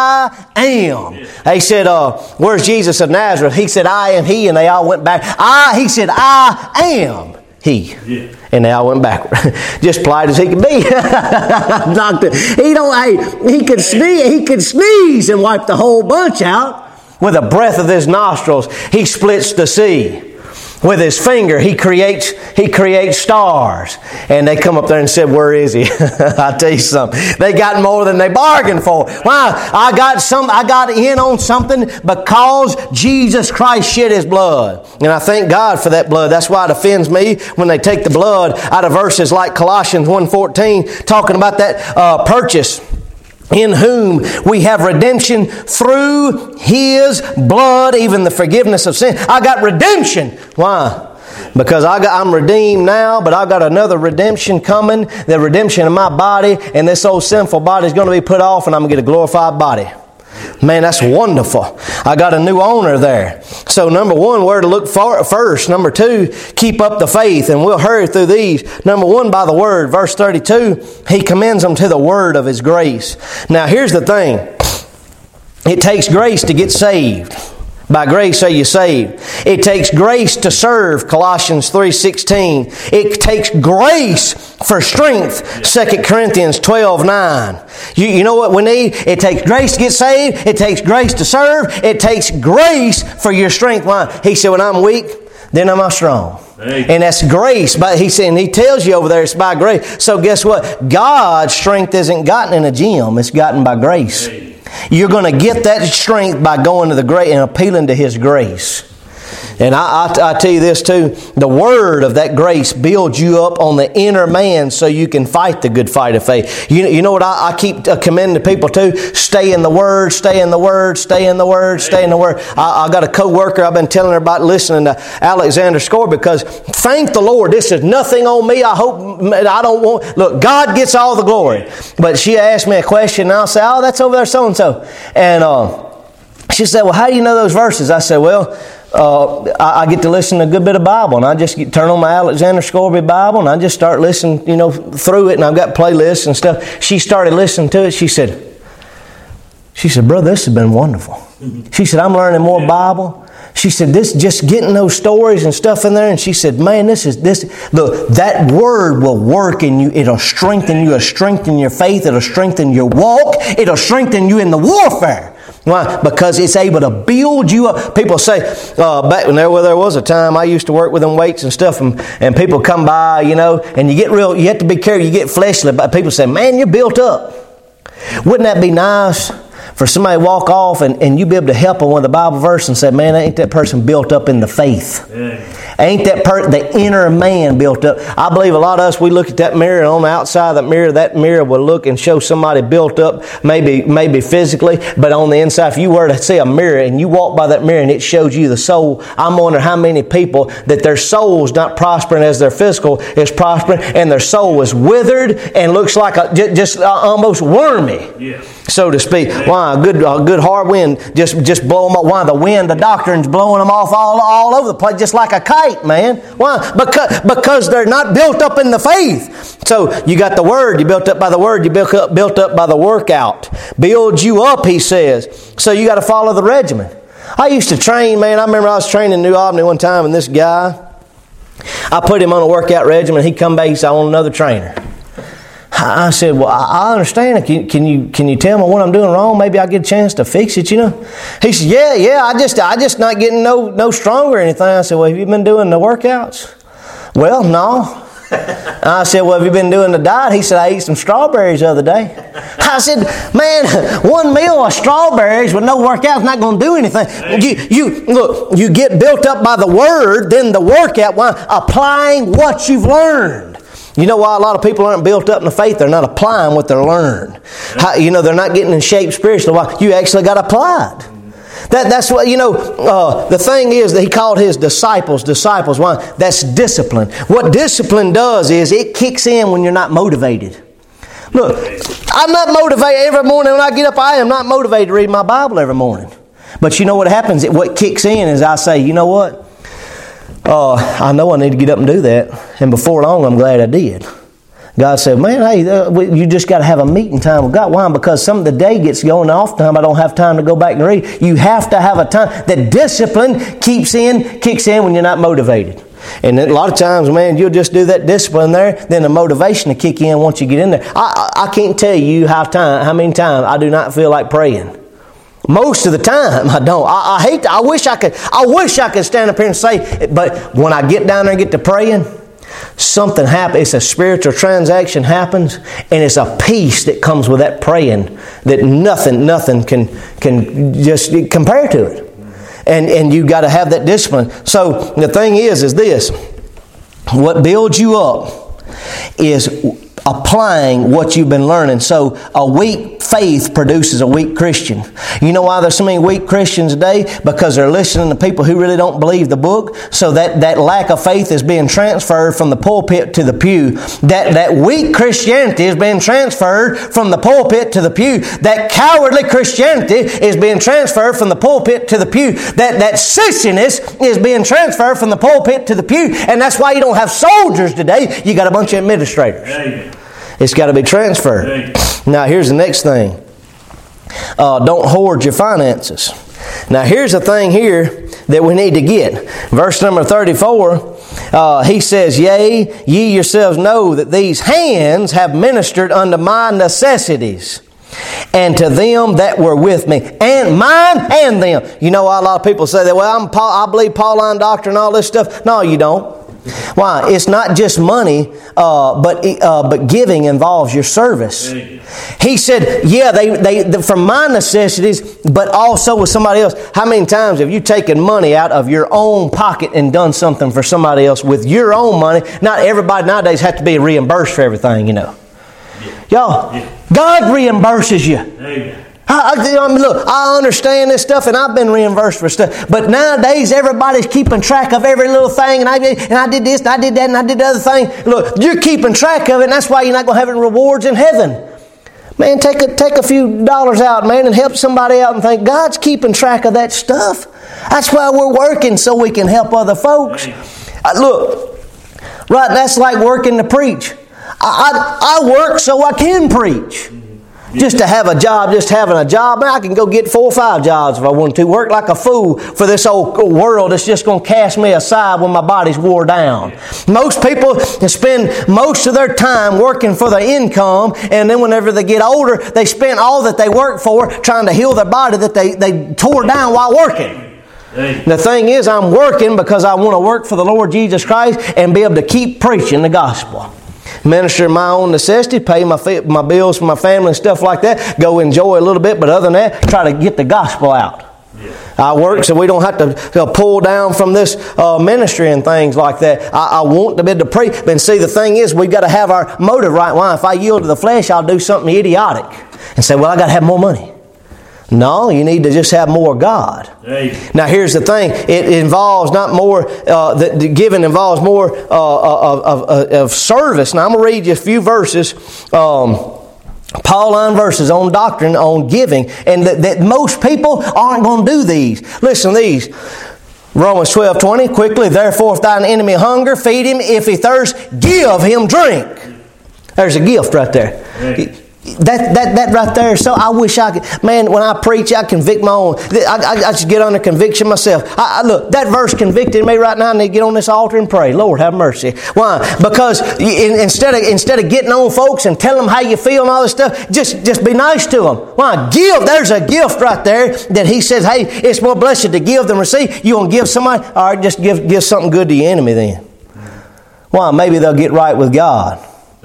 I am. He said, uh, where's Jesus of Nazareth? He said, I am He. And they all went back. I, he said, I am He. Yeah. And they all went backward. Just polite as he could be. Doctor, he don't, hey, he could sneeze, he could sneeze and wipe the whole bunch out. With the breath of His nostrils, He splits the sea. With His finger, He creates He creates stars. And they come up there and said, where is He? I tell you something. They got more than they bargained for. Why? I got some I got in on something because Jesus Christ shed His blood. And I thank God for that blood. That's why it offends me when they take the blood out of verses like Colossians one fourteen, talking about that uh, purchase. In whom we have redemption through His blood, even the forgiveness of sin. I got redemption. Why? Because I got, I'm redeemed now, but I got another redemption coming. The redemption of my body, and this old sinful body is going to be put off, and I'm going to get a glorified body. Man, that's wonderful. I got a new owner there. So number one, where to look for first. Number two, keep up the faith. And we'll hurry through these. Number one, by the Word. Verse thirty-two, He commends them to the Word of His grace. Now here's the thing. It takes grace to get saved. By grace are you saved. It takes grace to serve, Colossians three sixteen. It takes grace for strength, Second Corinthians twelve nine. You, you know what we need? It takes grace to get saved. It takes grace to serve. It takes grace for your strength. Why? He said, when I'm weak, then am I strong. And that's grace. But he said, and he tells you over there it's by grace. So guess what? God's strength isn't gotten in a gym. It's gotten by grace. You're going to get that strength by going to the grace and appealing to His grace. And I, I, I tell you this too, the word of that grace builds you up on the inner man so you can fight the good fight of faith. You, you know what I, I keep commending people to? Stay in the Word, stay in the Word, stay in the Word, stay in the Word. I, I got a co-worker, I've been telling her about listening to Alexander Score because thank the Lord, this is nothing on me. I hope, I don't want, look, God gets all the glory. But she asked me a question and I'll say, oh, that's over there so-and-so. And uh, she said, well, how do you know those verses? I said, well, Uh, I, I get to listen to a good bit of Bible, and I just get, turn on my Alexander Scourby Bible, and I just start listening, you know, through it, and I've got playlists and stuff. She started listening to it. She said, she said, brother, this has been wonderful. She said, I'm learning more Bible. She said, this, just getting those stories and stuff in there, and she said, man, this is, this, look, that word will work in you. It'll strengthen you. It'll strengthen your faith. It'll strengthen your walk. It'll strengthen you in the warfare. Why? Because it's able to build you up. People say, uh, back when there, well, there was a time I used to work with them weights and stuff, and, and people come by, you know, and you get real, you have to be careful, you get fleshly, but people say, man, you're built up. Wouldn't that be nice for somebody to walk off and, and you be able to help them with a Bible verse and say, man, ain't that person built up in the faith? Yeah. Ain't that per- the inner man built up? I believe a lot of us, we look at that mirror, and on the outside of that mirror, that mirror will look and show somebody built up, maybe maybe physically, but on the inside, if you were to see a mirror and you walk by that mirror and it shows you the soul, I'm wondering how many people that their soul's not prospering as their physical is prospering, and their soul is withered and looks like a, just uh, almost wormy. Yeah. So to speak. Why? A good, a good hard wind just, just blow them off. Why? The wind, the doctrine's blowing them off all, all over the place, just like a kite, man. Why? Because, because they're not built up in the faith. So you got the Word, you built up by the Word, you built up, built up by the workout. Builds you up, he says. So you got to follow the regimen. I used to train, man. I remember I was training in New Albany one time, and this guy, I put him on a workout regimen. He come back, he said, I want another trainer. I said, well, I understand. Can, can you can you tell me what I'm doing wrong? Maybe I'll get a chance to fix it, you know? He said, yeah, yeah, I just I just not getting no no stronger or anything. I said, well, have you been doing the workouts? Well, no. I said, well, have you been doing the diet? He said, I ate some strawberries the other day. I said, man, one meal of strawberries with no workout's not going to do anything. You, you look, you get built up by the Word, then the workout, why? Applying what you've learned. You know why a lot of people aren't built up in the faith? They're not applying what they're learned. How, you know, they're not getting in shape spiritually. Why? You actually got applied. That, that's what, you know, uh, the thing is that he called his disciples disciples. Why? That's discipline. What discipline does is it kicks in when you're not motivated. Look, I'm not motivated every morning when I get up. I am not motivated to read my Bible every morning. But you know what happens? What kicks in is I say, you know what? Uh, I know I need to get up and do that. And before long, I'm glad I did. God said, man, hey, uh, you just got to have a meeting time with God. Why? Because some of the day gets going off time. I don't have time to go back and read. You have to have a time. The discipline keeps in, kicks in when you're not motivated. And a lot of times, man, you'll just do that discipline there, then the motivation to kick in once you get in there. I, I, I can't tell you how time, how many times I do not feel like praying. Most of the time, I don't. I, I hate. To, I wish I could. I wish I could stand up here and say it, but when I get down there and get to praying, something happens. It's a spiritual transaction happens, and it's a peace that comes with that praying that nothing, nothing can can just compare to it. And and you got to have that discipline. So the thing is, is this: what builds you up is applying what you've been learning. So a weak faith produces a weak Christian. You know why there's so many weak Christians today? Because they're listening to people who really don't believe the book. So that, that lack of faith is being transferred from the pulpit to the pew. That, that weak Christianity is being transferred from the pulpit to the pew. That cowardly Christianity is being transferred from the pulpit to the pew. That, that sissiness is being transferred from the pulpit to the pew. And that's why you don't have soldiers today. You got a bunch of administrators. Amen. It's got to be transferred. Now, here's the next thing. Uh, don't hoard your finances. Now, here's the thing here that we need to get. Verse number thirty-four, uh, he says, Yea, ye yourselves know that these hands have ministered unto my necessities, and to them that were with me, and mine and them. You know, a lot of people say that, well, I'm Paul, I believe Pauline doctrine and all this stuff. No, you don't. Why? It's not just money, uh, but uh, but giving involves your service. He said, yeah, they, they, they from my necessities, but also with somebody else. How many times have you taken money out of your own pocket and done something for somebody else with your own money? Not everybody nowadays has to be reimbursed for everything, you know. Y'all, God reimburses you. Amen. I, I, look, I understand this stuff, and I've been reimbursed for stuff. But nowadays, everybody's keeping track of every little thing, and I and I did this, and I did that, and I did the other thing. Look, you're keeping track of it, and that's why you're not going to have any rewards in heaven. Man, take a take a few dollars out, man, and help somebody out, and think God's keeping track of that stuff. That's why we're working, so we can help other folks. Uh, look, right? That's like working to preach. I, I I work so I can preach. Just to have a job, just having a job, man, I can go get four or five jobs if I want to. Work like a fool for this old world that's just going to cast me aside when my body's wore down. Most people spend most of their time working for their income, and then whenever they get older, they spend all that they work for trying to heal their body that they, they tore down while working. The thing is, I'm working because I want to work for the Lord Jesus Christ and be able to keep preaching the gospel. Minister my own necessity, pay my my bills for my family and stuff like that. Go enjoy a little bit, but other than that, try to get the gospel out. Yeah. I work so we don't have to uh, pull down from this uh, ministry and things like that. I, I want to be able to pray. But see, the thing is, we've got to have our motive right. Why? If I yield to the flesh, I'll do something idiotic and say, well, I got to have more money. No, you need to just have more God. Hey. Now, here's the thing. It involves not more, uh, the, the giving involves more uh, of, of, of service. Now, I'm going to read you a few verses, um, Pauline verses on doctrine, on giving, and that, that most people aren't going to do these. Listen to these. Romans twelve twenty, quickly, therefore, if thine enemy hunger, feed him. If he thirst, give him drink. There's a gift right there. Hey. That that that right there. So I wish I could. Man, when I preach, I convict my own. I, I, I just get under conviction myself. I, I, look, that verse convicted me right now. I need to get on this altar and pray. Lord, have mercy. Why? Because in, instead of instead of getting on folks and telling them how you feel and all this stuff, just just be nice to them. Why? Give. There's a gift right there that He says, hey, it's more blessed to give than receive. You want to give somebody? All right, just give give something good to your enemy then. Why? Maybe they'll get right with God.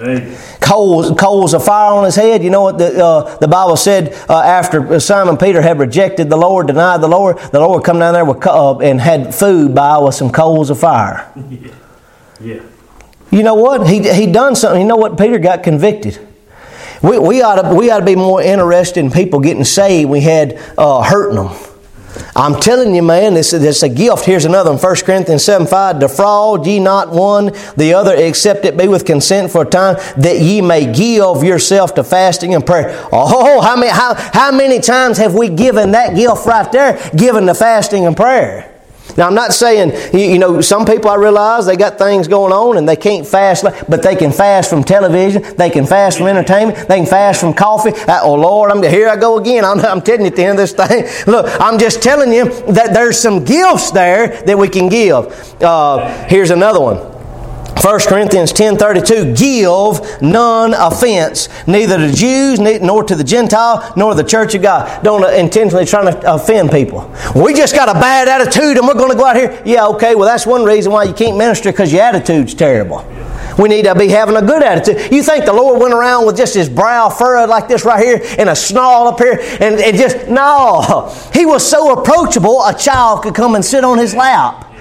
Coals, coals of fire on his head. You know what the uh, the Bible said uh, after Simon Peter had rejected the Lord, denied the Lord, the Lord come down there with, uh, and had food by with some coals of fire. Yeah. Yeah. You know what? He he done something. You know what? Peter got convicted. We we ought to we ought to be more interested in people getting saved. We had uh, hurting them. I'm telling you, man, this is a gift. Here's another one, First Corinthians seven five. Defraud ye not one the other, except it be with consent for a time, that ye may give yourself to fasting and prayer. Oh, how many, how, how many times have we given that gift right there, given to fasting and prayer? Now, I'm not saying, you, you know, some people I realize they got things going on and they can't fast, but they can fast from television, they can fast from entertainment, they can fast from coffee. Uh, oh, Lord, I'm here I go again. I'm, I'm telling you at the end of this thing. Look, I'm just telling you that there's some gifts there that we can give. Uh, here's another one. First Corinthians ten thirty-two, give none offense, neither to Jews, nor to the Gentile, nor the church of God. Don't intentionally try to offend people. We just got a bad attitude and we're going to go out here. Yeah, okay, well that's one reason why you can't minister, because your attitude's terrible. We need to be having a good attitude. You think the Lord went around with just his brow furrowed like this right here and a snarl up here and, and just, no. He was so approachable a child could come and sit on his lap.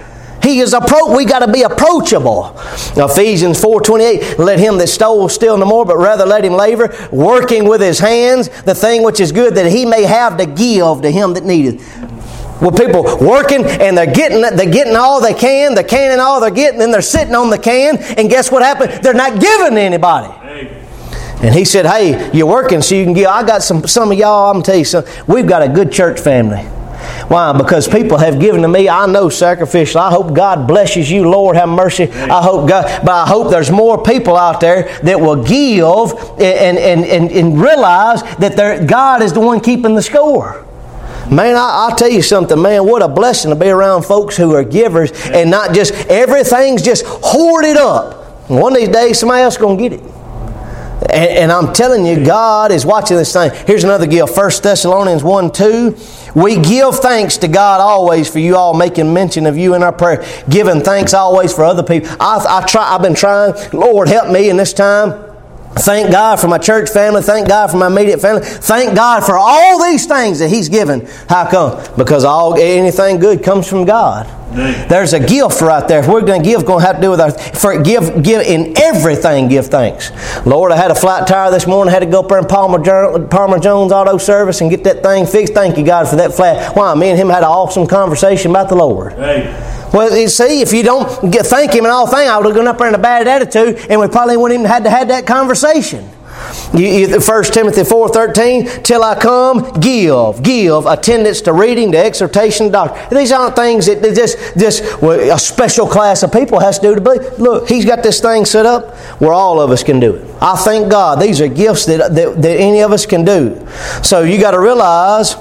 He is appro- we got to be approachable. Ephesians four twenty-eight, let him that stole steal no more, but rather let him labor, working with his hands the thing which is good, that he may have to give to him that needeth. Well, people working and they're getting they're getting all they can, they're canning all they're getting, and they're sitting on the can, and guess what happened? They're not giving to anybody. And he said, hey, you're working so you can give. I got some some of y'all, I'm going to tell you something. We've got a good church family. Why? Because people have given to me, I know, sacrificial. I hope God blesses you. Lord, have mercy. I hope God, but I hope there's more people out there that will give and, and, and, and realize that God is the one keeping the score. Man, I, I'll tell you something, man, what a blessing to be around folks who are givers and not just, everything's just hoarded up. One of these days, somebody else is going to get it. And, and I'm telling you, God is watching this thing. Here's another gift, First Thessalonians one two. We give thanks to God always for you all, making mention of you in our prayer. Giving thanks always for other people. I, I try, I've been trying, Lord help me in this time. Thank God for my church family. Thank God for my immediate family. Thank God for all these things that He's given. How come? Because all anything good comes from God. There's a gift right there. If we're going to give, going to have to do with our for give give in everything. Give thanks. Lord, I had a flat tire this morning. I had to go up there in Palmer, Palmer Jones Auto Service and get that thing fixed. Thank you, God, for that flat. Why? Me and him had an awesome conversation about the Lord. Hey. Well, you see, if you don't get, thank Him and all things, I would have gone up there in a bad attitude, and we probably wouldn't even had to have that conversation. You, you, First Timothy four thirteen, till I come, give, give attendance to reading, to exhortation, to doctrine. These aren't things that just, just well, a special class of people has to do to believe. Look, He's got this thing set up where all of us can do it. I thank God. These are gifts that, that, that any of us can do. So you got to realize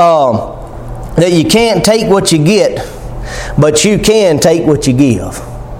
um, that you can't take what you get, but you can take what you give.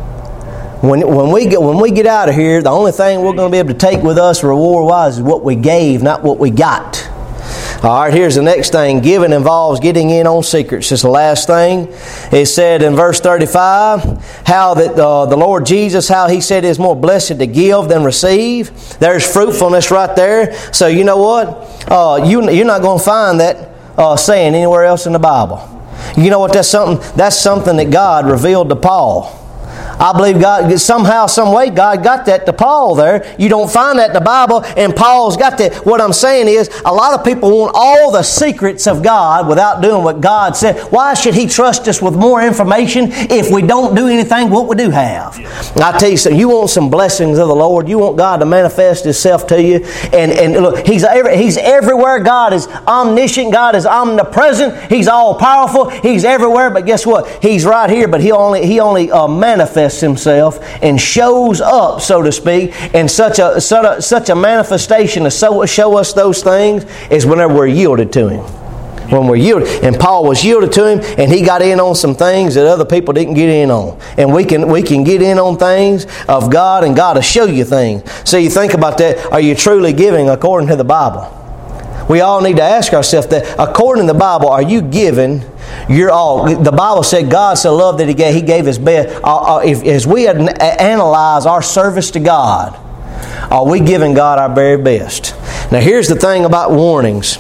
When, when, we get, when we get out of here, the only thing we're going to be able to take with us reward-wise is what we gave, not what we got. All right, here's the next thing. Giving involves getting in on secrets. It's the last thing. It said in verse thirty-five, how that uh, the Lord Jesus, how He said it's more blessed to give than receive. There's fruitfulness right there. So you know what? Uh, you, you're not going to find that uh, saying anywhere else in the Bible. You know what? That's something. That's something that God revealed to Paul. I believe God, somehow, some way, God got that to Paul there. You don't find that in the Bible, and Paul's got that. What I'm saying is, a lot of people want all the secrets of God without doing what God said. Why should He trust us with more information if we don't do anything what we do have? I tell you something, you want some blessings of the Lord, you want God to manifest Himself to you, and, and look, He's every, He's everywhere. God is omniscient, God is omnipresent, He's all-powerful, He's everywhere, but guess what? He's right here, but He only, he only uh, manifests Himself and shows up, so to speak, and such a such a, such a manifestation to so, show us those things is whenever we're yielded to Him. When we're yielded, and Paul was yielded to Him, and he got in on some things that other people didn't get in on, and we can we can get in on things of God, and God will show you things. So you think about that. Are you truly giving according to the Bible? We all need to ask ourselves that. According to the Bible, are you giving your all? The Bible said God so loved that He gave, he gave His best. Uh, uh, if, as we analyze our service to God, are we giving God our very best? Now here's the thing about warnings.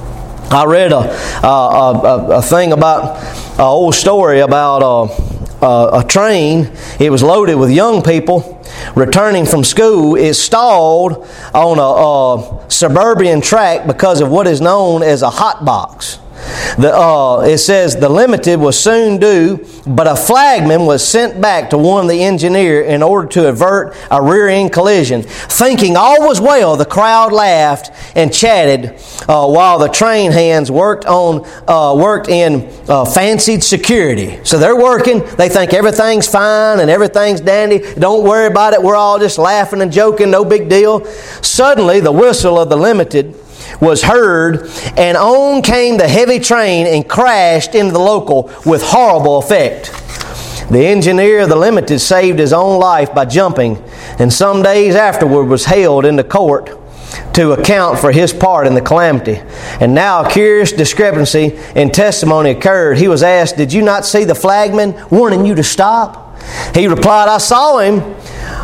I read a, a, a, a thing about an old story about a, a, a train. It was loaded with young people returning from school. It stalled on a, a suburban track because of what is known as a hot box. The, uh, it says the limited was soon due, but a flagman was sent back to warn the engineer in order to avert a rear-end collision. Thinking all was well, the crowd laughed and chatted uh, while the train hands worked on uh, worked in uh, fancied security. So they're working. They think everything's fine and everything's dandy. Don't worry about it. We're all just laughing and joking. No big deal. Suddenly, the whistle of the limited was heard, and on came the heavy train and crashed into the local with horrible effect. The engineer of the limited saved his own life by jumping, and some days afterward was hailed into court to account for his part in the calamity. And now a curious discrepancy in testimony occurred. He was asked, "Did you not see the flagman warning you to stop?" He replied, "I saw him,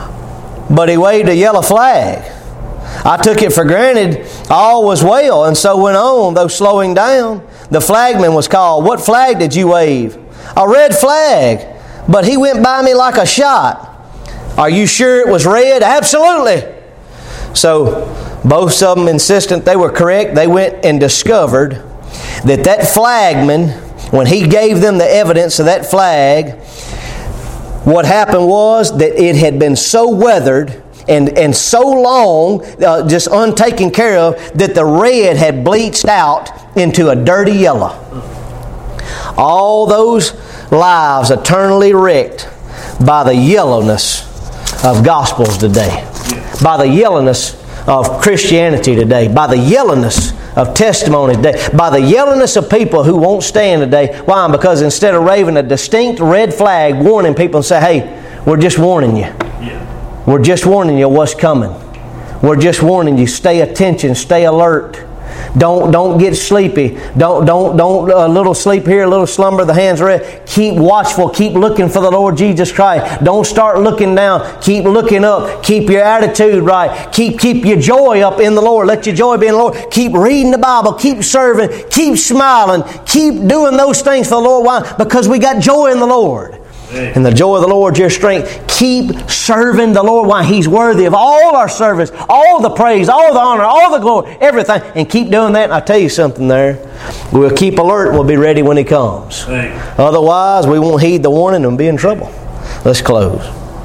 but he waved a yellow flag. I took it for granted all was well, and so went on, though slowing down. The flagman was called. 'What flag did you wave?' 'A red flag.' but he went by me like a shot. Are you sure it was red? Absolutely. So both of them insistent they were correct. They went and discovered that that flagman, when he gave them the evidence of that flag, what happened was that it had been so weathered and, and so long, uh, just untaken care of, that the red had bleached out into a dirty yellow. All those lives eternally wrecked by the yellowness of Gospels today, by the yellowness of Christianity today, by the yellowness of testimony today, by the yellowness of people who won't stand today. Why? Because instead of waving a distinct red flag warning people and say, hey, we're just warning you. Yeah. We're just warning you what's coming. We're just warning you, stay attention, stay alert. Don't don't get sleepy. Don't don't don't a little sleep here, a little slumber. The hands red. Keep watchful. Keep looking for the Lord Jesus Christ. Don't start looking down. Keep looking up. Keep your attitude right. Keep keep your joy up in the Lord. Let your joy be in the Lord. Keep reading the Bible. Keep serving. Keep smiling. Keep doing those things for the Lord. Why? Because we got joy in the Lord. And the joy of the Lord is your strength. Keep serving the Lord. Why? He's worthy of all our service, all the praise, all the honor, all the glory, everything. And keep doing that. And I'll tell you something there. We'll keep alert. We'll be ready when He comes. Otherwise, we won't heed the warning and be in trouble. Let's close.